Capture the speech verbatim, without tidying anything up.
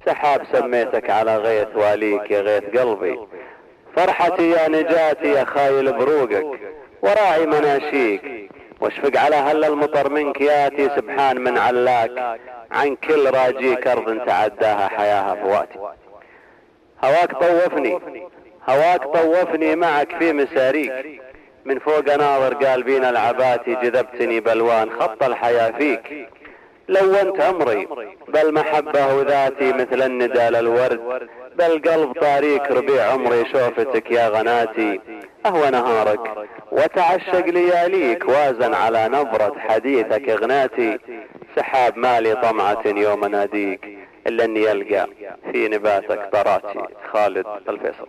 سحاب سميتك على غيث واليك يا غيث قلبي، فرحتي يا نجاتي يا خايل بروقك، وراعي مناشيك واشفق على هل المطر منك ياتي، سبحان من علاك عن كل راجيك ارض تعداها حياها فواتي. هواك طوفني هواك طوفني معك في مساريك، من فوق ناظر قلبين العباتي، جذبتني بلوان خط الحياة فيك، لونت عمري بالمحبة وذاتي مثل الندى للورد، بالقلب طاريك ربيع عمري شوفتك يا غناتي، اهوى نهارك وتعشق لياليك وازن على نبرة حديثك اغناتي، سحاب مالي طمعة يوم ناديك الا اني يلقى في نباتك طراتي. خالد الفيصل.